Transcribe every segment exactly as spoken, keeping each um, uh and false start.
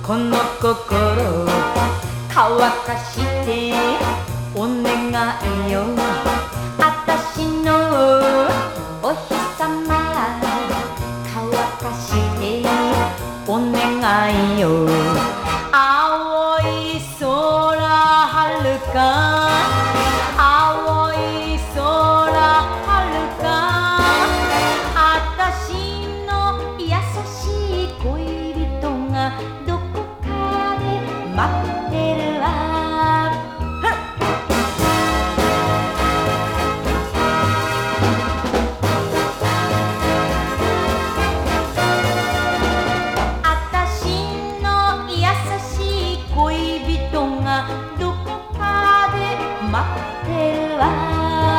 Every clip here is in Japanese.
この心乾かしてお願いよ。あたしのお日様乾かしてお願いよ。青い空はるか青い空はるかあたしの優しい恋人がどこかで待ってるわ。あたしの優しい恋人がどこかで待ってるわ。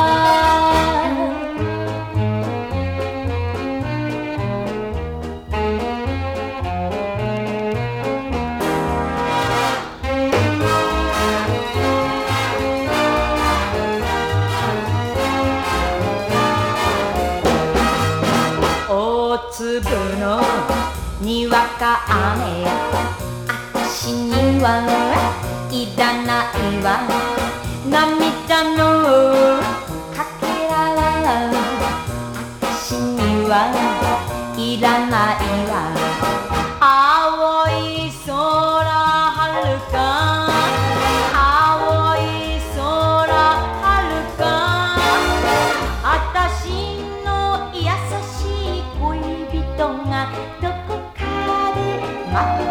大粒のにわか雨あたしにはいらないわ。涙のかけらはあたしにはいらないわ。青い空はるか青い空はるかあたしの優しい恋人がどこかで待ってるわ。